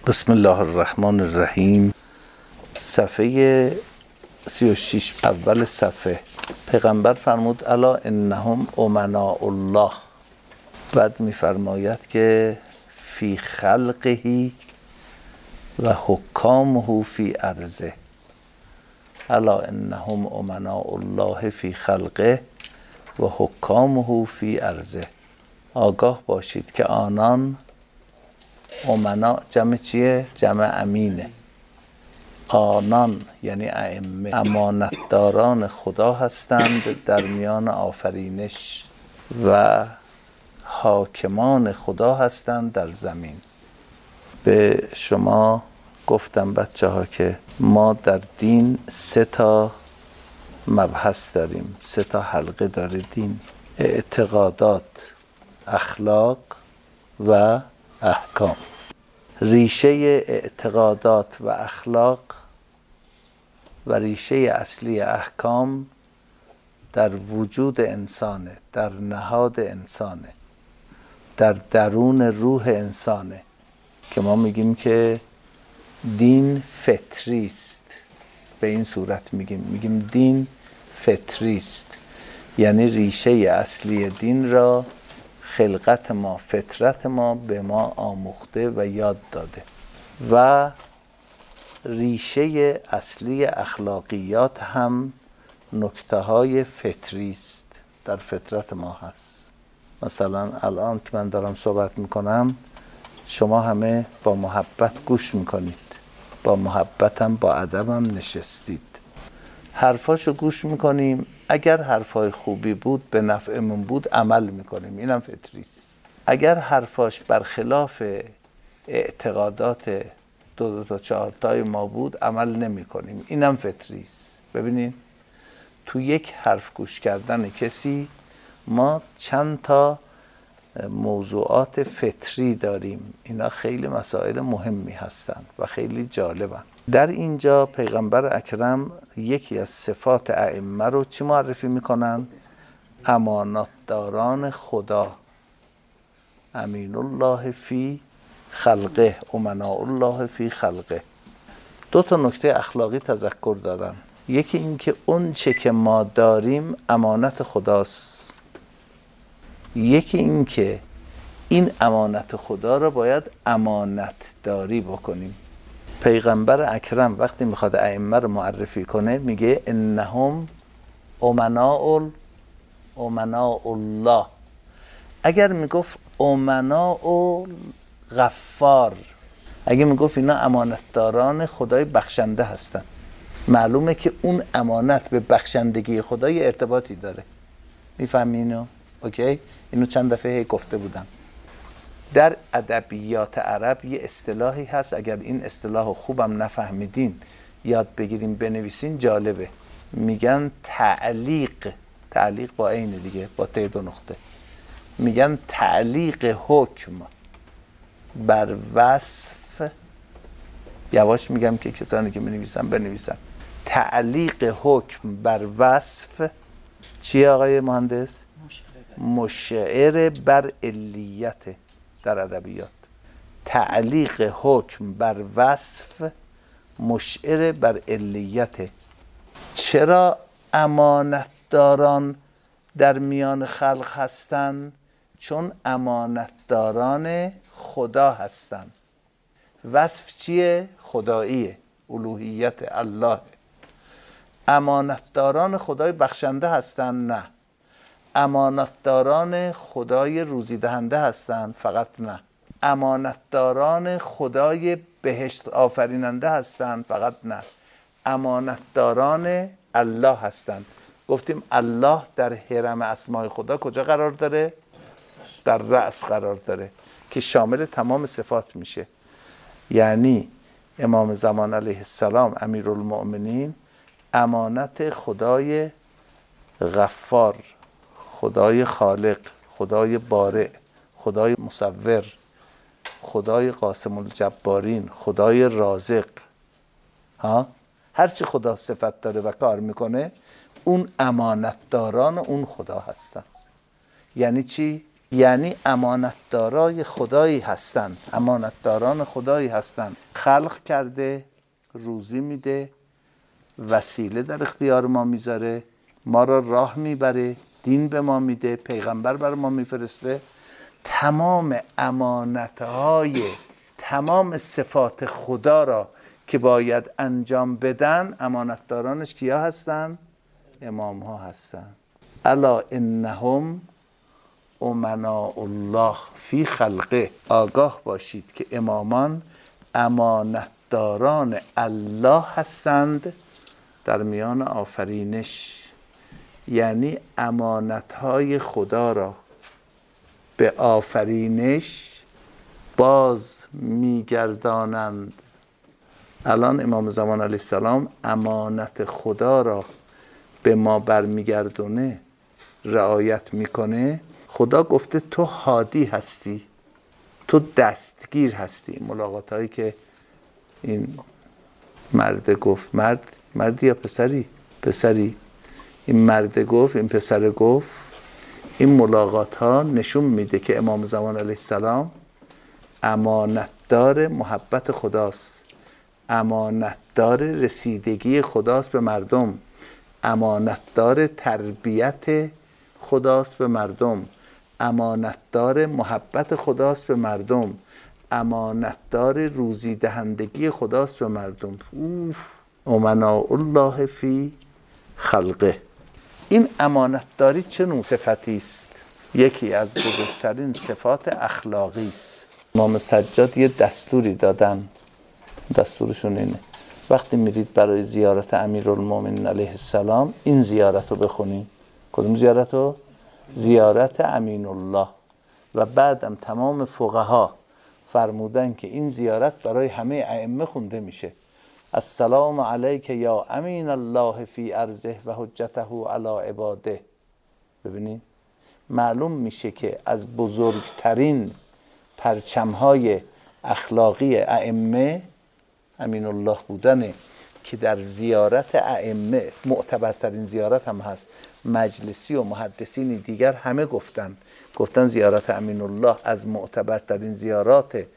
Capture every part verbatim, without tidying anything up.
بسم الله الرحمن الرحیم. صفحه سی و شش اول صفحه پیغمبر فرمود الا انهم امناء الله. بعد میفرماید که فی خلقه و حکامه فی ارضه. الا انهم امناء الله فی خلقه و حکامه فی ارضه. آگاه باشید که آنان، امنا جمع چیه؟ جمع امینه. آنان یعنی ائمه، امانتداران خدا هستند در میان آفرینش و حاکمان خدا هستند در زمین. به شما گفتم بچه ها که ما در دین سه تا مبحث داریم، سه تا حلقه داره دین: اعتقادات، اخلاق و احکام. ریشه اعتقادات و اخلاق و ریشه اصلی احکام در وجود انسانه، در نهاد انسانه، در درون روح انسانه که ما میگیم که دین فطری است. به این صورت میگیم میگیم دین فطری است، یعنی ریشه اصلی دین را خلقت ما، فطرت ما به ما آموخته و یاد داده. و ریشه اصلی اخلاقیات هم نکته های فطری است، در فطرت ما هست. مثلا الان که من دارم صحبت میکنم شما همه با محبت گوش میکنید، با محبتم با ادبم نشستید، حرفاشو گوش میکنیم. اگر حرفای خوبی بود به نفعمون بود عمل میکنیم، اینم فطری است. اگر حرفاش برخلاف اعتقادات دو دو تا چهار تای ما بود عمل نمی کنیم، اینم فطری است. ببینید تو یک حرف گوش کردن کسی ما چند تا موضوعات فطری داریم، اینا خیلی مسائل مهمی هستند و خیلی جالبن. در اینجا پیغمبر اکرم یکی از صفات ائمه رو چی معرفی میکنن؟ امانتداران خدا، امین الله فی خلقه، امناء الله فی خلقه. دو تا نکته اخلاقی تذکر دادن. یکی این که اون چه که ما داریم امانت خداست، یکی این که این امانت خدا رو باید امانت داری بکنیم. پیغمبر اکرم وقتی میخواد ائمه رو معرفی کنه میگه انهم امناء امناء الله. اگر میگفت امناء غفار، اگه میگفت اینا امانتداران خدای بخشنده هستن، معلومه که اون امانت به بخشندگی خدای ارتباطی داره. میفهمی اینو؟ اوکی؟ اینو چند دفعه گفته بودم. در ادبیات عرب یه اصطلاحی هست، اگر این اصطلاح خوبم نفهمیدین یاد بگیریم بنویسین، جالبه. میگن تعلیق، تعلیق با عین دیگه، با ته دو نقطه. میگن تعلیق حکم بر وصف. یواش میگم که کسانی که منویسن بنویسن. تعلیق حکم بر وصف چیه آقای مهندس؟ مشعر بر علیت. در ادبیات تعلیق حکم بر وصف مشعر بر علیت. چرا امانتداران در میان خلق هستند؟ چون امانتداران خدا هستند. وصف چیه؟ خداییه، الوهیت الله. امانتداران خدای بخشنده هستند؟ نه. امانتداران خدای روزی دهنده هستند؟ فقط نه. امانتداران خدای بهشت آفریننده هستند؟ فقط نه. امانتداران الله هستند. گفتیم الله در حرم اسماء خدا کجا قرار داره؟ در رأس قرار داره که شامل تمام صفات میشه. یعنی امام زمان علیه السلام امیرالمؤمنین امانت خدای غفار، خدای خالق، خدای بارئ، خدای مصور، خدای قاسم الجبارین، خدای رازق، ها، هر چی خدا صفت داره و کار میکنه اون امانتداران اون خدا هستن. یعنی چی؟ یعنی امانتدارای خدایی هستن، امانتداران خدایی هستن. خلق کرده، روزی میده، وسیله در اختیار ما میذاره، ما را راه میبره، دین به ما میده، پیغمبر بر ما میفرسته. تمام امانتهای تمام صفات خدا را که باید انجام بدن، امانتدارانش کیا هستن؟ امام ها هستن. الا انهم امناء الله فی خلقه. آگاه باشید که امامان امانتداران الله هستند در میان آفرینش. یعنی امانتهای خدا را به آفرینش باز میگردانند. الان امام زمان علیه السلام امانت خدا را به ما برمیگردونه، رعایت میکنه. خدا گفته تو هادی هستی، تو دستگیر هستی. ملاقات هایی که این مرد گفت، مرد مردی یا پسری؟ پسری. این مرد گفت، این پسر گفت. این ملاقات ها نشون میده که امام زمان علیه السلام امانتدار محبت خداست، امانتدار رسیدگی خداست به مردم، امانتدار تربیت خداست به مردم، امانتدار محبت خداست به مردم، امانتدار روزی دهندگی خداست به مردم. اوف. امناء الله فی خلقه. این امانتداری چه نوع صفتی است؟ یکی از بزرگترین صفات اخلاقی است. امام سجاد یه دستوری دادن، دستورشون اینه وقتی میرید برای زیارت امیرالمومنین علیه السلام این زیارت رو بخونین. کدوم زیارت رو؟ زیارت امین الله. و بعدم تمام فقها فرمودن که این زیارت برای همه ائمه خونده میشه. السلام علیک یا امین الله فی ارضه و حجته علی عباده. ببینید معلوم میشه که از بزرگترین پرچمهای اخلاقی ائمه امین الله بودنه که در زیارت ائمه معتبرترین زیارت هم هست. مجلسی و محدثین دیگر همه گفتن گفتن زیارت امین الله از معتبرترین زیارات،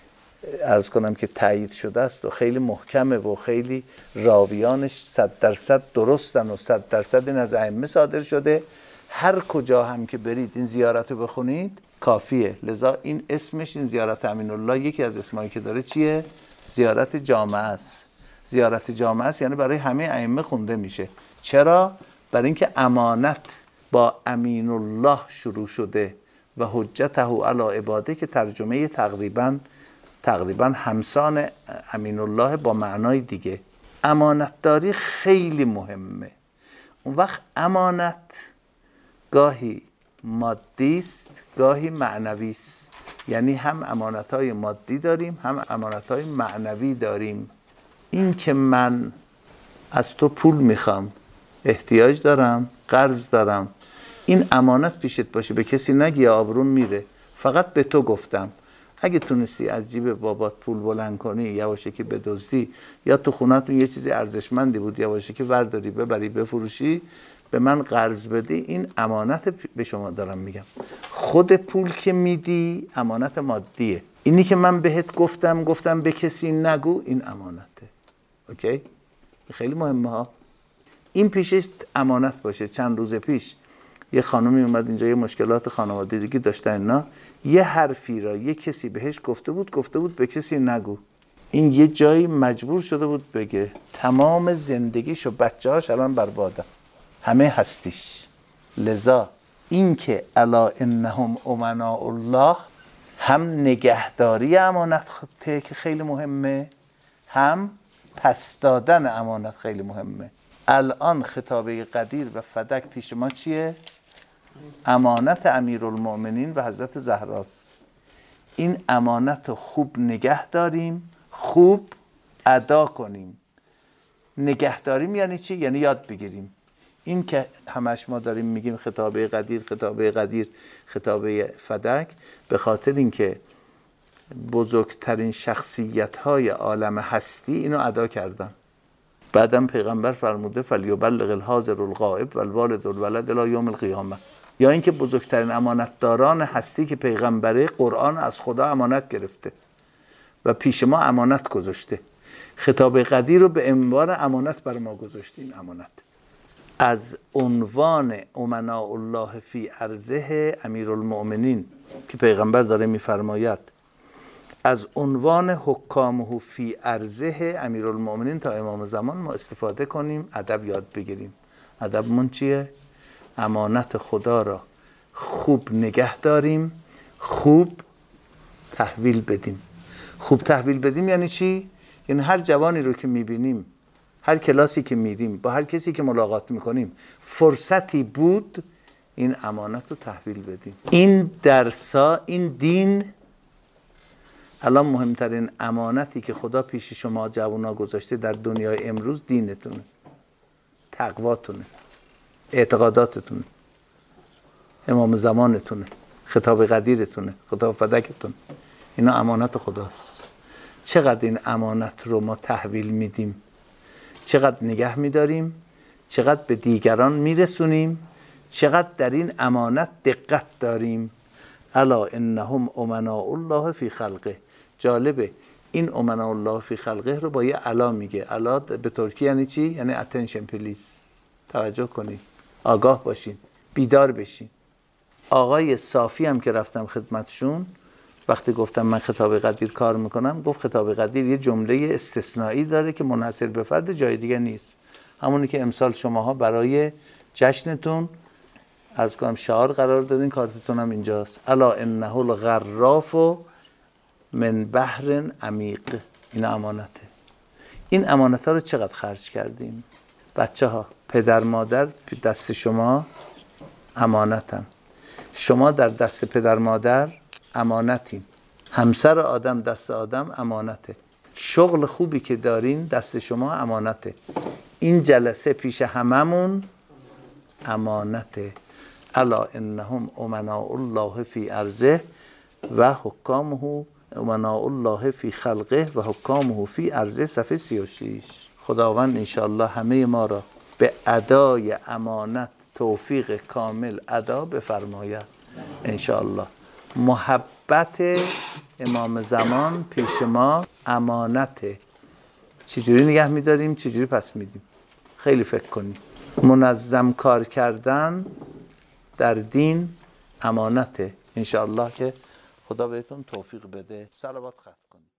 عرض کنم که تایید شده است و خیلی محکمه و خیلی راویانش صد درصد درستن و صد درصد این از ائمه صادر شده. هر کجا هم که برید این زیارت رو بخونید کافیه. لذا این اسمش، این زیارت امین الله، یکی از اسمایی که داره چیه؟ زیارت جامعه است. زیارت جامعه است یعنی برای همه ائمه خونده میشه. چرا؟ برای اینکه امانت با امین الله شروع شده و حجته علی عباده که ترجمه تقریبا تقریبا همسان امین الله با معنای دیگه. امانتداری خیلی مهمه. اون وقت امانت گاهی مادی است، گاهی معنوی است. یعنی هم امانت‌های مادی داریم، هم امانت‌های معنوی داریم. این که من از تو پول میخوام، احتیاج دارم، قرض دارم، این امانت پیشت باشه، به کسی نگی آبروم میره، فقط به تو گفتم. اگه تونستی از جیب بابات پول بلند کنی، یواشکی بدزدی، یا تو خونه‌تون یه چیزی ارزشمندی بود یواشکی ورداری ببری بفروشی، به من قرض بدی، این امانت به شما دارم میگم. خود پول که میدی امانت مادیه. اینی که من بهت گفتم گفتم به کسی نگو، این امانته. اوکی؟ خیلی مهمه ها. این پیشش امانت باشه. چند روز پیش یه خانمی اومد اینجا، یه مشکلات خانوادگی داشتن اینا، یه حرفی را یه کسی بهش گفته بود گفته بود به کسی نگو. این یه جایی مجبور شده بود بگه. تمام زندگیش و بچه‌هاش الان برباده، همه هستیش. لذا این که الا انهم امناء الله هم نگهداری امانت که خیلی مهمه، هم پس دادن امانت خیلی مهمه. الان خطابه قدیر و فدک پیش ما چیه؟ امانت امیرالمؤمنین و حضرت زهراست. این امانت رو خوب نگه داریم، خوب ادا کنیم. نگه داریم یعنی چی؟ یعنی یاد بگیریم. این که همش ما داریم میگیم خطابه قدیر، خطابه قدیر، خطابه فدک، به خاطر اینکه بزرگترین شخصیت‌های عالم هستی اینو ادا کردن. بعدم پیغمبر فرموده فلیبلغ الحاضر الغائب والوالد الولد الی یوم القیامه. یا اینکه بزرگترین امانتداران هستی که پیغمبره قرآن از خدا امانت گرفته و پیش ما امانت گذاشته. خطاب قدیر رو به عنوان امانت بر ما گذاشته. این امانت از عنوان امناء الله فی ارضه امیرالمؤمنین که پیغمبر داره میفرماید از عنوان حکامه فی ارضه امیرالمؤمنین تا امام زمان ما استفاده کنیم، ادب یاد بگیریم. ادبمون چیه؟ امانت خدا را خوب نگه داریم، خوب تحویل بدیم. خوب تحویل بدیم یعنی چی؟ یعنی هر جوانی رو که میبینیم، هر کلاسی که میریم، با هر کسی که ملاقات میکنیم، فرصتی بود این امانت رو تحویل بدیم. این درسا، این دین الان مهمترین امانتی که خدا پیش شما جوانا گذاشته در دنیای امروز دینتونه، تقواتونه، اعتقاداتتونه، امام زمانتونه، خطاب قدیرتونه، خطاب فدکتون. اینا امانت خداست. چقدر این امانت رو ما تحویل میدیم، چقدر نگه میداریم، چقدر به دیگران میرسونیم، چقدر در این امانت دقت داریم. الا انهم امناء الله فی خلقه. جالبه این امناء الله فی خلقه رو با یه الا میگه. الا به ترکی یعنی چی؟ یعنی اتنشن پلیز. توجه کنید، آگاه باشین، بیدار بشین. آقای صافی هم که رفتم خدمتشون، وقتی گفتم من خطاب قدیر کار میکنم، گفت خطاب قدیر یه جمله استثنایی داره که منحصر به فرد جای دیگه نیست. همونی که امسال شماها برای جشنتون از کنم شعار قرار دادین، کارتتون هم اینجاست. الا انه الغراف من بحر عمیق. این امانته. این امانت ها رو چقدر خرج کردیم؟ بچه ها، پدر مادر دست شما امانتن. شما در دست پدر مادر امانتین. همسر آدم دست آدم امانته. شغل خوبی که دارین دست شما امانته. این جلسه پیش هممون امانته. الا انهم امناء الله فی ارضه و حکامه امناء الله فی خلقه و حکامه فی ارضه. صفحه سی و شش. خداوند انشاءالله همه ما را به ادای امانت توفیق کامل ادا بفرماید انشاءالله. محبت امام زمان پیش ما امانته. چجوری نگه میداریم، چجوری پس میدیم؟ خیلی فکر کنیم. منظم کار کردن در دین امانته. انشاءالله که خدا بهتون توفیق بده. صلوات ختم کنید.